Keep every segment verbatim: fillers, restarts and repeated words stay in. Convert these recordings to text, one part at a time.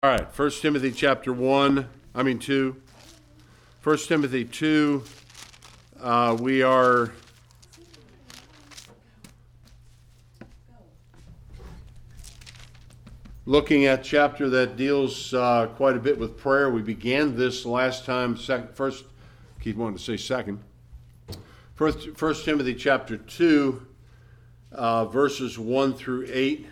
All right, First Timothy chapter one, I mean two. First Timothy two, uh, we are looking at a chapter that deals uh, quite a bit with prayer. We began this last time, sec- first, keep wanting to say second. First, First Timothy chapter two, uh, verses one through eight.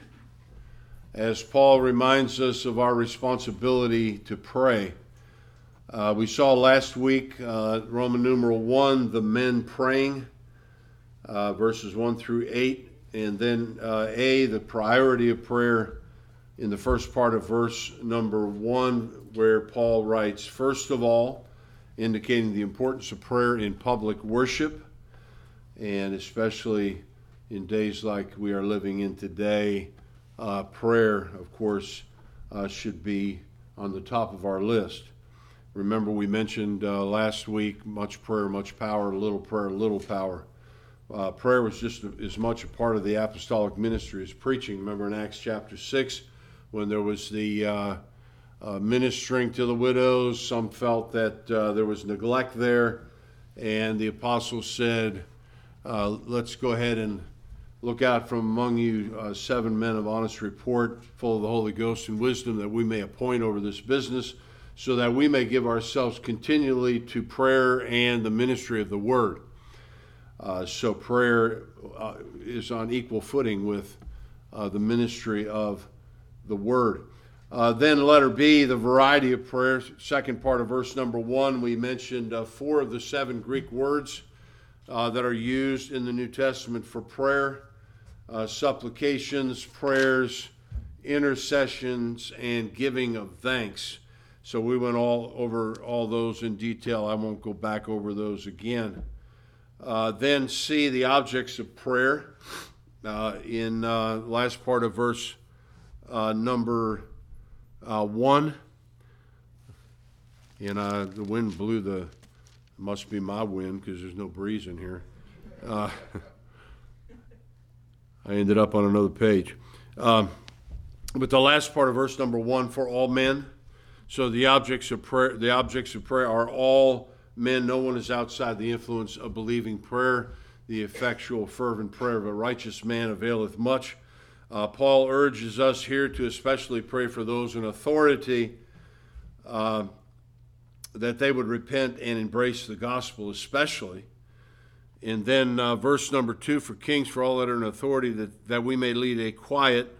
As Paul reminds us of our responsibility to pray. Uh, we saw last week, uh, Roman numeral one, the men praying, uh, verses one through eight, and then uh, A, the priority of prayer in the first part of verse number one, where Paul writes, first of all, indicating the importance of prayer in public worship, and especially in days like we are living in today. Uh, prayer, of course, uh, should be on the top of our list. Remember, we mentioned uh, last week, much prayer, much power, little prayer, little power. Uh, prayer was just as much a part of the apostolic ministry as preaching. Remember in Acts chapter six, when there was the uh, uh, ministering to the widows, some felt that uh, there was neglect there, and the apostles said, uh, let's go ahead and look out from among you uh, seven men of honest report, full of the Holy Ghost and wisdom, that we may appoint over this business, so that we may give ourselves continually to prayer and the ministry of the word. Uh, so prayer uh, is on equal footing with uh, the ministry of the word. Uh, then letter B, the variety of prayers. Second part of verse number one, we mentioned uh, four of the seven Greek words uh, that are used in the New Testament for prayer. Uh, supplications, prayers, intercessions, and giving of thanks. So we went all over all those in detail. I won't go back over those again. Uh, then C, the objects of prayer. Uh, in uh, last part of verse uh, number uh, one. And uh, the wind blew the, must be my wind because there's no breeze in here. Uh, I ended up on another page. Um, but the last part of verse number one, for all men. So the objects of prayer, the objects of prayer are all men. No one is outside the influence of believing prayer. The effectual, fervent prayer of a righteous man availeth much. Uh, Paul urges us here to especially pray for those in authority, uh, that they would repent and embrace the gospel especially. And then uh, verse number two, for kings, for all that are in authority, that, that we may lead a quiet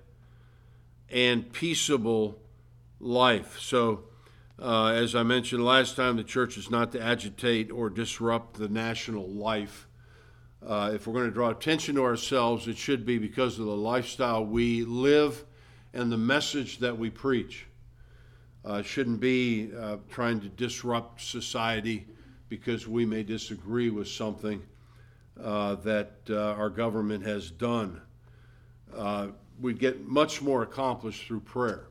and peaceable life. So, uh, as I mentioned last time, the church is not to agitate or disrupt the national life. Uh, if we're going to draw attention to ourselves, it should be because of the lifestyle we live and the message that we preach. Uh, shouldn't be uh, trying to disrupt society because we may disagree with something Uh, that uh, our government has done. Uh, we get much more accomplished through prayer.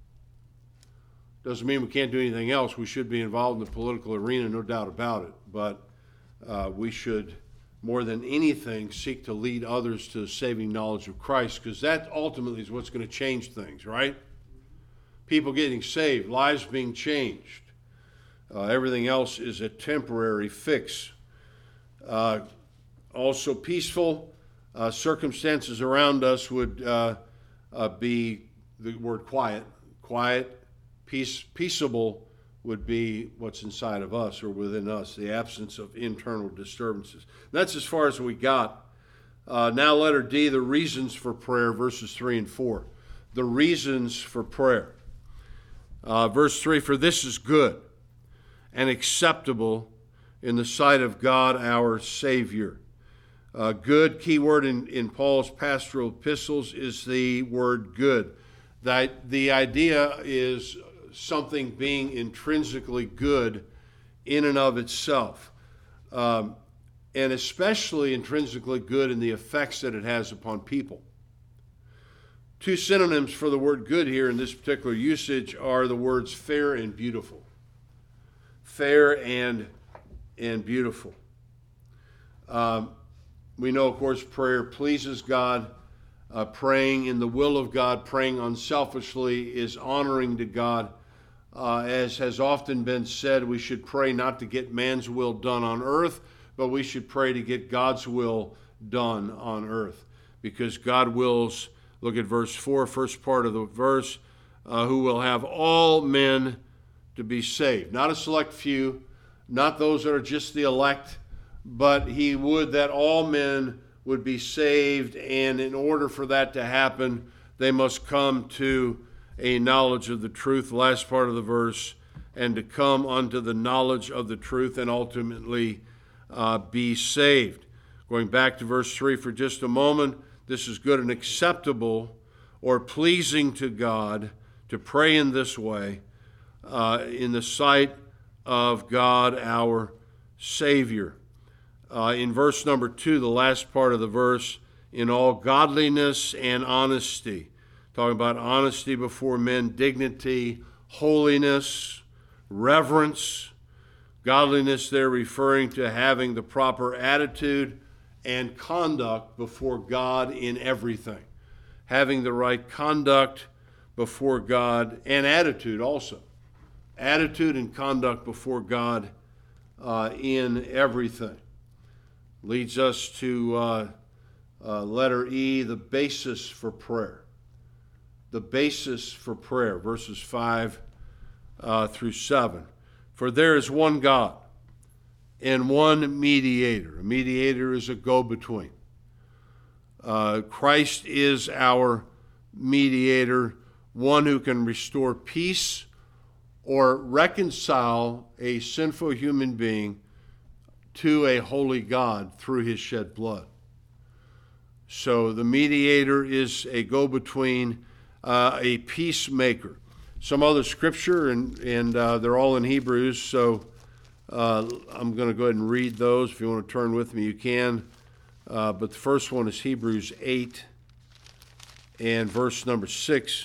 Doesn't mean we can't do anything else. We should be involved in the political arena, no doubt about it. But uh, we should, more than anything, seek to lead others to the saving knowledge of Christ, because that ultimately is what's going to change things, right? People getting saved, lives being changed. Uh, everything else is a temporary fix. Uh, Also peaceful uh, circumstances around us would uh, uh, be the word quiet. Quiet, peace, peaceable would be what's inside of us or within us, the absence of internal disturbances. That's as far as we got. Uh, now letter D, the reasons for prayer, verses three and four. The reasons for prayer. Uh, verse three, for this is good and acceptable in the sight of God our Savior. Uh, good, key word in, in Paul's pastoral epistles is the word good. That the idea is something being intrinsically good in and of itself, um, and especially intrinsically good in the effects that it has upon people. Two synonyms for the word good here in this particular usage are the words fair and beautiful. Fair and, and beautiful. Um, We know, of course, prayer pleases God. uh, praying in the will of God, praying unselfishly is honoring to God. Uh, as has often been said, we should pray not to get man's will done on earth, but we should pray to get God's will done on earth. Because God wills, look at verse four, first part of the verse, uh, who will have all men to be saved. Not a select few, not those that are just the elect, but he would that all men would be saved, and in order for that to happen, they must come to a knowledge of the truth, the last part of the verse, and to come unto the knowledge of the truth and ultimately uh, be saved. Going back to verse three for just a moment, this is good and acceptable or pleasing to God to pray in this way uh, in the sight of God our Savior. Uh, in verse number two, the last part of the verse, in all godliness and honesty. Talking about honesty before men, dignity, holiness, reverence. Godliness there referring to having the proper attitude and conduct before God in everything. Having the right conduct before God and attitude also. Attitude and conduct before God uh, in everything. Leads us to uh, uh, letter E, the basis for prayer. The basis for prayer, verses five uh, through seven. For there is one God and one mediator. A mediator is a go-between. Uh, Christ is our mediator, one who can restore peace or reconcile a sinful human being to a holy God through his shed blood. So the mediator is a go-between, uh, a peacemaker. Some other scripture, and, and uh, they're all in Hebrews, so uh, I'm going to go ahead and read those. If you want to turn with me, you can. Uh, but the first one is Hebrews eight and verse number six.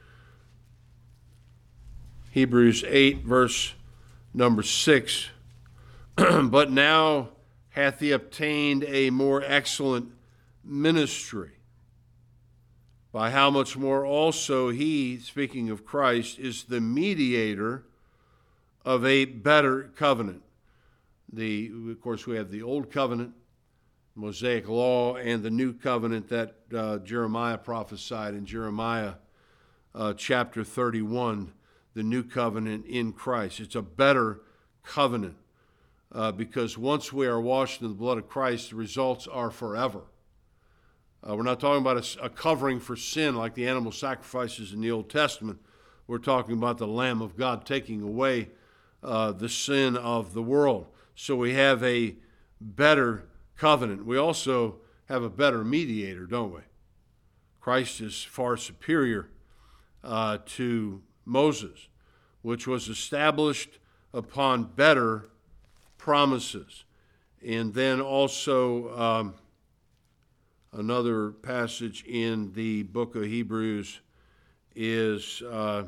Hebrews eight, verse number six. But now hath he obtained a more excellent ministry, by how much more also he, speaking of Christ, is the mediator of a better covenant. The, of course, we have the Old Covenant, Mosaic Law, and the New Covenant that uh, Jeremiah prophesied in Jeremiah uh, chapter thirty-one, the New Covenant in Christ. It's a better covenant uh, because once we are washed in the blood of Christ, the results are forever. Uh, we're not talking about a, a covering for sin like the animal sacrifices in the Old Testament. We're talking about the Lamb of God taking away uh, the sin of the world. So we have a better covenant. We also have a better mediator, don't we? Christ is far superior uh, to Moses, which was established upon better promises. And then also um, another passage in the book of Hebrews is uh,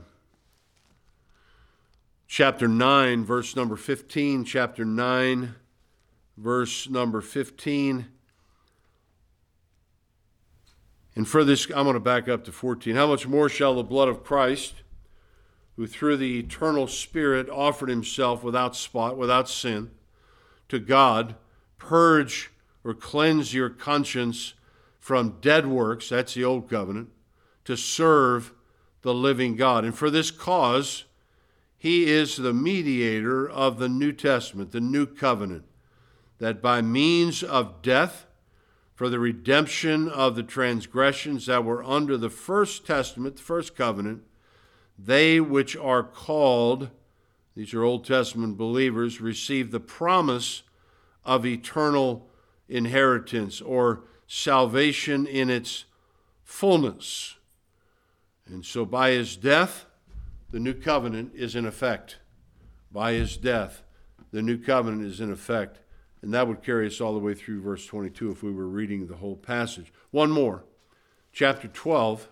chapter nine, verse number fifteen. Chapter nine, verse number fifteen. And for this, I'm going to back up to fourteen. How much more shall the blood of Christ, who through the eternal Spirit offered himself without spot, without sin, to God, purge or cleanse your conscience from dead works, that's the old covenant, to serve the living God. And for this cause, he is the mediator of the New Testament, the new covenant, that by means of death, for the redemption of the transgressions that were under the first testament, the first covenant, they which are called, these are Old Testament believers, receive the promise of eternal inheritance or salvation in its fullness. And so by his death, the new covenant is in effect. By his death, the new covenant is in effect. And that would carry us all the way through verse twenty-two if we were reading the whole passage. One more. Chapter twelve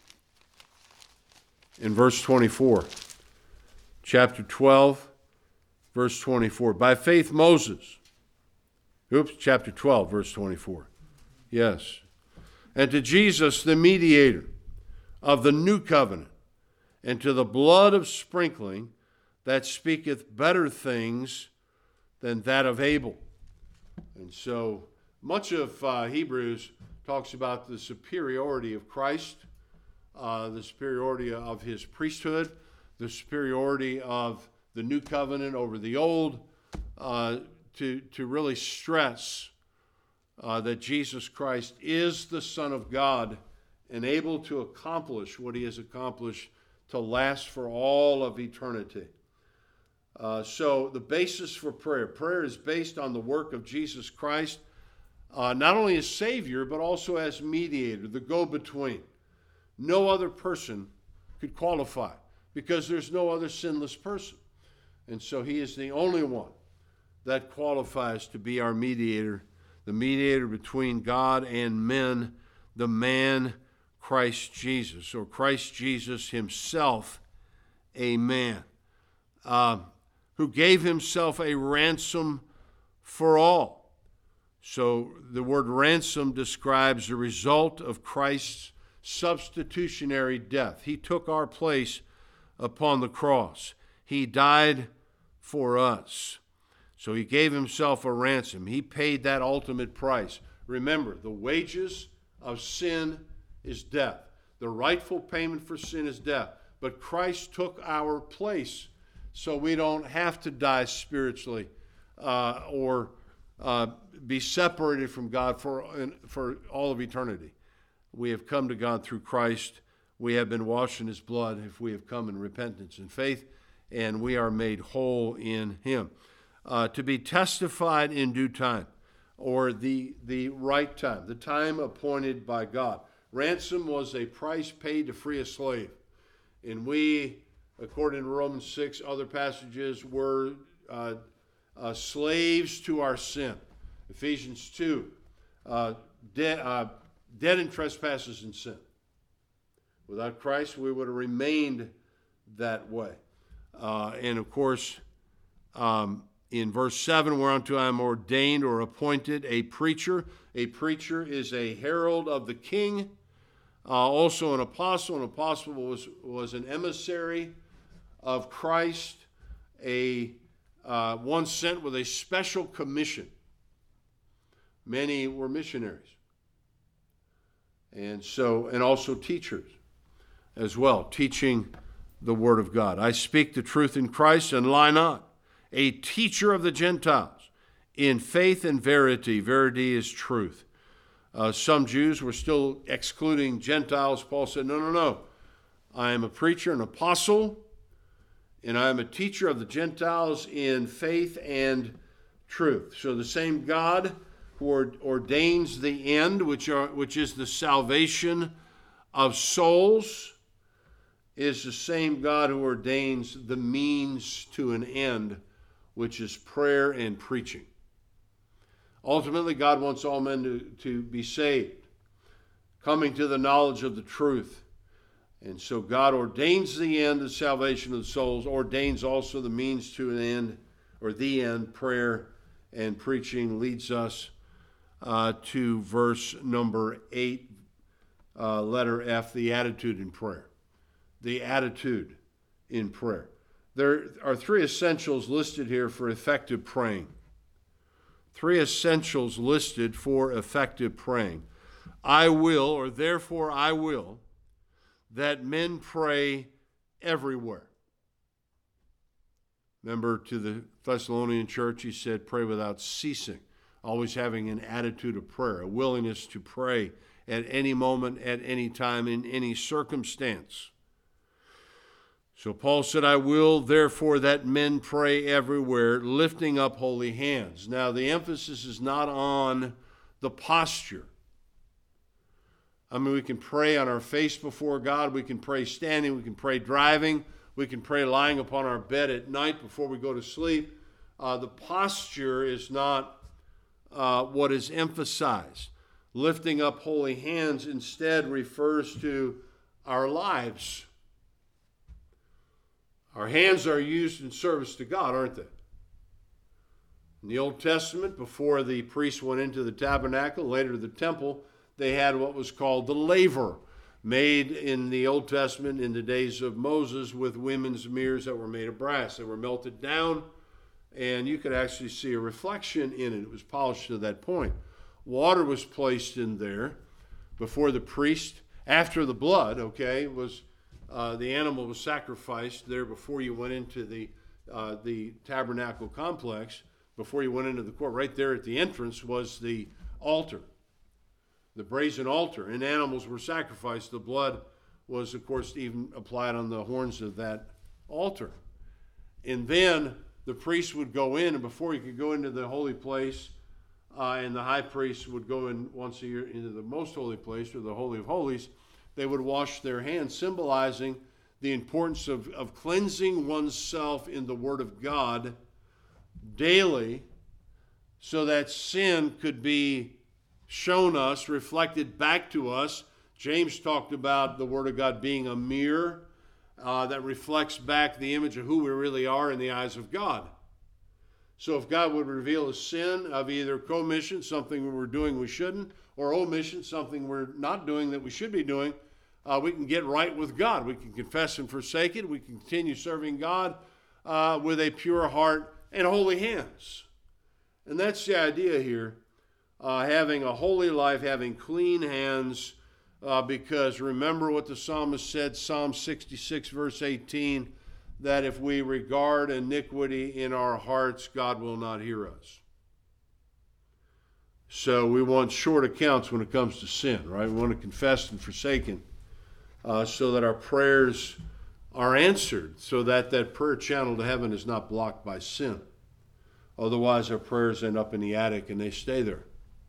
in verse twenty-four. Chapter twelve, verse twenty-four. By faith Moses. Oops, chapter twelve, verse twenty-four. Yes. and to Jesus, the mediator of the new covenant, and to the blood of sprinkling that speaketh better things than that of Abel. And so much of uh, Hebrews talks about the superiority of Christ, uh, the superiority of his priesthood, the superiority of the new covenant over the old, uh, to, to really stress uh, that Jesus Christ is the Son of God and able to accomplish what he has accomplished to last for all of eternity. Uh, so the basis for prayer. Prayer is based on the work of Jesus Christ, uh, not only as Savior, but also as mediator, the go-between. No other person could qualify because there's no other sinless person. And so he is the only one that qualifies to be our mediator, the mediator between God and men, the man Christ Jesus, or Christ Jesus himself, a man. Uh, who gave himself a ransom for all. So the word ransom describes the result of Christ's substitutionary death. He took our place upon the cross. He died for us. So he gave himself a ransom. He paid that ultimate price. Remember, the wages of sin is death. The rightful payment for sin is death. But Christ took our place, so we don't have to die spiritually uh, or uh, be separated from God for, for all of eternity. We have come to God through Christ. We have been washed in his blood if we have come in repentance and faith, and we are made whole in him. Uh, to be testified in due time, or the, the right time, the time appointed by God. Ransom was a price paid to free a slave. And we, according to Romans six, other passages, were uh, uh, slaves to our sin. Ephesians two, uh, de- uh, dead in trespasses and sin. Without Christ, we would have remained that way. Uh, and of course, um, in verse seven, whereunto I am ordained or appointed a preacher. A preacher is a herald of the king. Uh, also an apostle. An apostle was, was an emissary of Christ, a uh, one sent with a special commission. Many were missionaries, and so and also teachers as well, teaching the word of God. I speak the truth in Christ and lie not, a teacher of the Gentiles in faith and verity. Verity is truth. Uh, some Jews were still excluding Gentiles. Paul said, no, no, no. I am a preacher, an apostle, and I am a teacher of the Gentiles in faith and truth. So the same God who ordains the end, which are which is the salvation of souls, is the same God who ordains the means to an end, which is prayer and preaching. Ultimately, God wants all men to, to be saved, coming to the knowledge of the truth. And so God ordains the end, the salvation of the souls, ordains also the means to an end, or the end, prayer and preaching, leads us uh, to verse number eight, uh, letter F, the attitude in prayer. The attitude in prayer. There are three essentials listed here for effective praying. Three essentials listed for effective praying. I will, or therefore I will, that men pray everywhere. Remember, to the Thessalonian church, he said, pray without ceasing, always having an attitude of prayer, a willingness to pray at any moment, at any time, in any circumstance. So Paul said, I will, therefore, that men pray everywhere, lifting up holy hands. Now, the emphasis is not on the posture. I mean, we can pray on our face before God. We can pray standing. We can pray driving. We can pray lying upon our bed at night before we go to sleep. Uh, the posture is not uh, what is emphasized. Lifting up holy hands instead refers to our lives. Our hands are used in service to God, aren't they? In the Old Testament, before the priests went into the tabernacle, later to the temple, they had what was called the laver, made in the Old Testament in the days of Moses with women's mirrors that were made of brass. They were melted down, and you could actually see a reflection in it. It was polished to that point. Water was placed in there before the priest, after the blood, okay, was uh, the animal was sacrificed there before you went into the uh, the tabernacle complex, before you went into the court. Right there at the entrance was the altar, the brazen altar, and animals were sacrificed. The blood was, of course, even applied on the horns of that altar. And then the priest would go in, and before he could go into the holy place, uh, and the high priest would go in once a year into the most holy place, or the Holy of Holies, they would wash their hands, symbolizing the importance of, of cleansing oneself in the Word of God daily, so that sin could be shown us, reflected back to us. James talked about the Word of God being a mirror uh, that reflects back the image of who we really are in the eyes of God. So if God would reveal a sin of either commission, something we're doing we shouldn't, or omission, something we're not doing that we should be doing, uh, we can get right with God. We can confess and forsake it. We can continue serving God uh, with a pure heart and holy hands. And that's the idea here. Uh, having a holy life, having clean hands, uh, because remember what the psalmist said, Psalm sixty-six, verse eighteen, that if we regard iniquity in our hearts, God will not hear us. So we want short accounts when it comes to sin, right? We want to confess and forsaken uh, so that our prayers are answered, so that that prayer channel to heaven is not blocked by sin. Otherwise, our prayers end up in the attic and they stay there.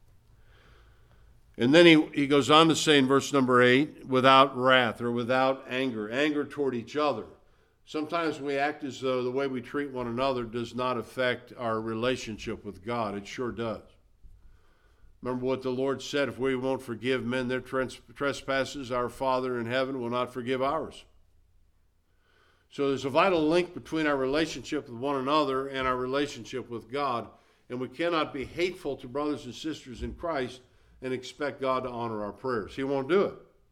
And then he, he goes on to say in verse number eight, without wrath or without anger, anger toward each other. Sometimes we act as though the way we treat one another does not affect our relationship with God. It sure does. Remember what the Lord said, if we won't forgive men their trespasses, our Father in heaven will not forgive ours. So there's a vital link between our relationship with one another and our relationship with God. And we cannot be hateful to brothers and sisters in Christ and expect God to honor our prayers. He won't do it.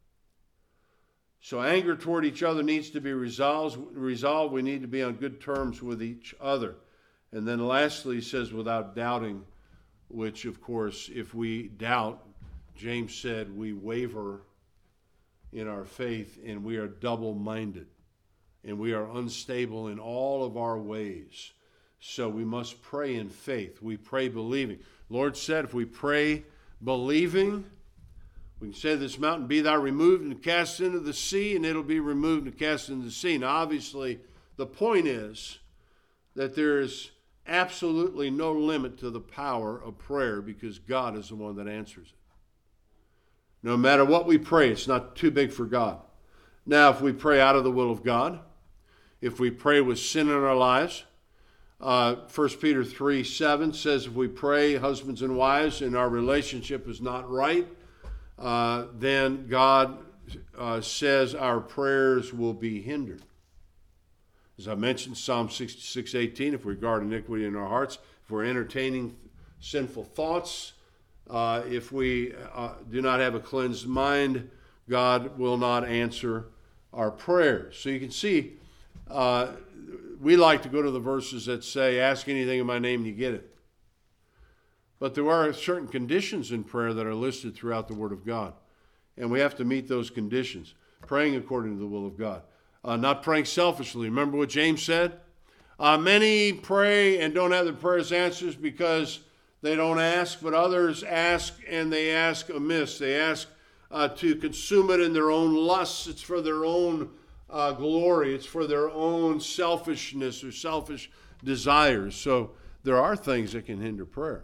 So anger toward each other needs to be resolved. resolved. We need to be on good terms with each other. And then lastly, he says, without doubting, which, of course, if we doubt, James said, we waver in our faith and we are double-minded and we are unstable in all of our ways. So we must pray in faith. We pray believing. Lord said if we pray believing, we can say to this mountain, be thou removed and cast into the sea, and it'll be removed and cast into the sea. Now, obviously, the point is that there is absolutely no limit to the power of prayer because God is the one that answers it. No matter what we pray, it's not too big for God. Now, if we pray out of the will of God, if we pray with sin in our lives, uh, First Peter three seven says if we pray, husbands and wives, and our relationship is not right, uh, then God uh, says our prayers will be hindered. As I mentioned, Psalm sixty-six eighteen, if we regard iniquity in our hearts, if we're entertaining sinful thoughts, uh, if we uh, do not have a cleansed mind, God will not answer our prayers. So you can see, uh, we like to go to the verses that say, ask anything in my name and you get it. But there are certain conditions in prayer that are listed throughout the Word of God. And we have to meet those conditions. Praying according to the will of God. Uh, not praying selfishly. Remember what James said? Uh, many pray and don't have their prayers answered because they don't ask, but others ask and they ask amiss. They ask uh, to consume it in their own lusts. It's for their own uh, glory. It's for their own selfishness or selfish desires. So there are things that can hinder prayer.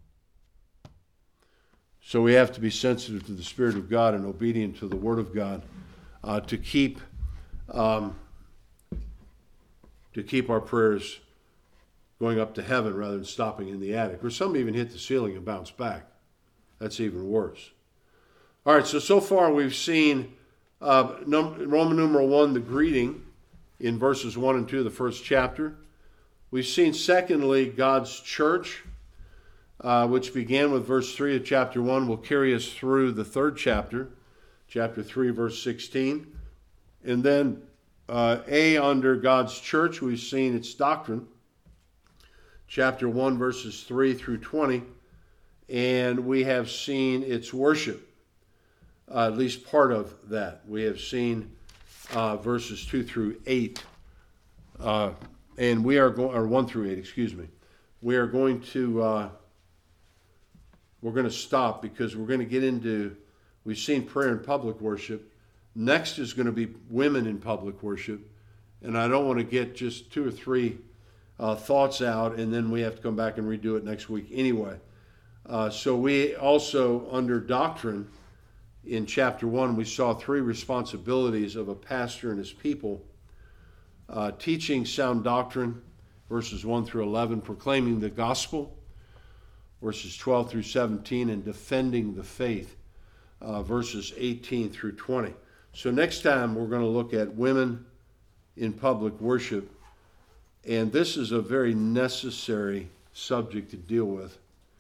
So we have to be sensitive to the Spirit of God and obedient to the Word of God uh, to keep Um, to keep our prayers going up to heaven rather than stopping in the attic. Or some even hit the ceiling and bounce back. That's even worse. All right, so so far we've seen uh, num- Roman numeral one, the greeting, in verses one and two of the first chapter. We've seen, secondly, God's church. uh, which began with verse three of chapter one, will carry us through the third chapter, chapter three, verse sixteen. And then uh, A, under God's church, we've seen its doctrine, chapter one, verses three through twenty. And we have seen its worship, uh, at least part of that. We have seen uh, verses two through eight. Uh, and we are going, or one through eight, excuse me. We are going to, uh, we're going to stop because we're going to get into, we've seen prayer in public worship. Next is going to be women in public worship. And I don't want to get just two or three uh, thoughts out and then we have to come back and redo it next week anyway. Uh, so we also, under doctrine, in chapter one, we saw three responsibilities of a pastor and his people. Uh, teaching sound doctrine, verses one through eleven, proclaiming the gospel, verses twelve through seventeen, and defending the faith, uh, verses eighteen through twenty. So next time we're going to look at women in public worship, and this is a very necessary subject to deal with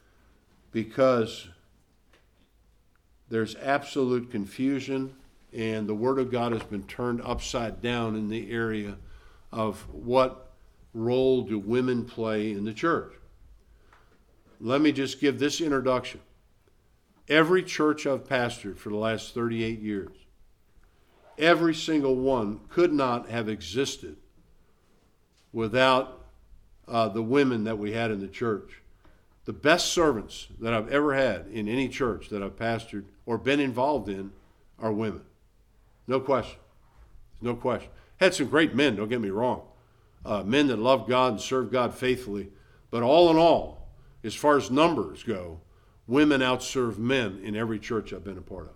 because there's absolute confusion and the Word of God has been turned upside down in the area of what role do women play in the church. Let me just give this introduction. Every church I've pastored for the last thirty-eight years, every single one could not have existed without uh, the women that we had in the church. The best servants that I've ever had in any church that I've pastored or been involved in are women. No question. No question. Had some great men, don't get me wrong. Uh, men that love God and serve God faithfully. But all in all, as far as numbers go, women outserve men in every church I've been a part of.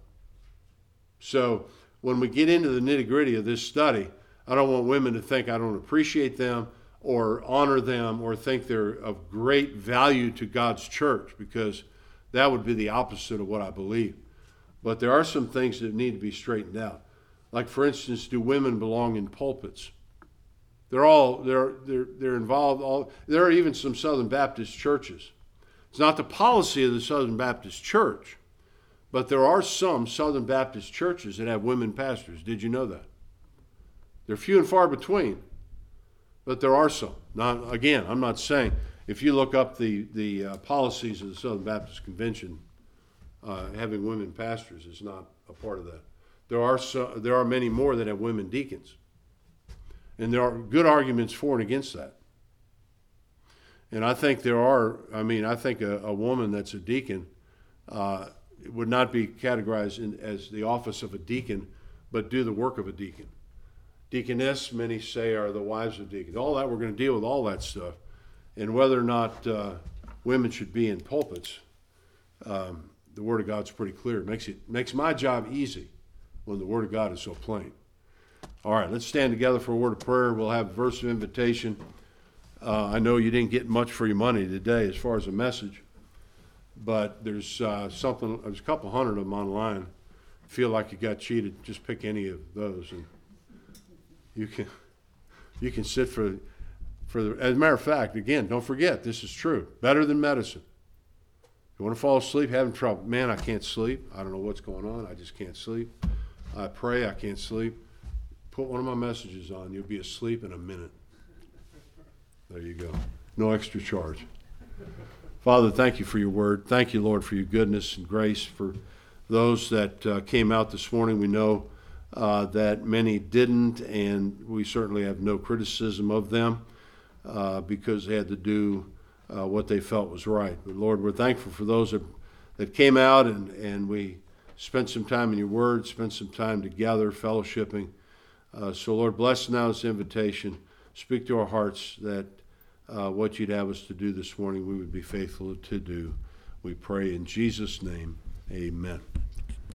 So when we get into the nitty-gritty of this study, I don't want women to think I don't appreciate them or honor them or think they're of great value to God's church, because that would be the opposite of what I believe. But there are some things that need to be straightened out. Like, for instance, do women belong in pulpits? They're all, they're, they're, they're involved, all, there are even some Southern Baptist churches. It's not the policy of the Southern Baptist Church, but there are some Southern Baptist churches that have women pastors. Did you know that? They're few and far between, but there are some. Now, again, I'm not saying, if you look up the, the uh, policies of the Southern Baptist Convention, uh, having women pastors is not a part of that. There are so, there are many more that have women deacons. And there are good arguments for and against that. And I think there are, I mean, I think a, a woman that's a deacon uh, would not be categorized in, as the office of a deacon, but do the work of a deacon. Deaconess, many say, are the wives of deacons. All that, we're going to deal with all that stuff. And whether or not uh, women should be in pulpits, um, the Word of God's pretty clear. It makes, it makes my job easy when the Word of God is so plain. All right, let's stand together for a word of prayer. We'll have a verse of invitation. Uh, I know you didn't get much for your money today as far as a message, but there's uh, something, there's a couple hundred of them online. Feel like you got cheated, just pick any of those and you can you can sit for, for the, as a matter of fact, again, don't forget, this is true. Better than medicine. You want to fall asleep, having trouble. Man, I can't sleep. I don't know what's going on. I just can't sleep. I pray, I can't sleep. Put one of my messages on. You'll be asleep in a minute. There you go. No extra charge. Father, thank you for your word. Thank you, Lord, for your goodness and grace. For those that uh, came out this morning, we know uh, that many didn't, and we certainly have no criticism of them uh, because they had to do uh, what they felt was right. But Lord, we're thankful for those that, that came out and, and we spent some time in your word, spent some time together, fellowshipping. Uh, so, Lord, bless now this invitation. Speak to our hearts that uh, what you'd have us to do this morning, we would be faithful to do. We pray in Jesus' name, amen.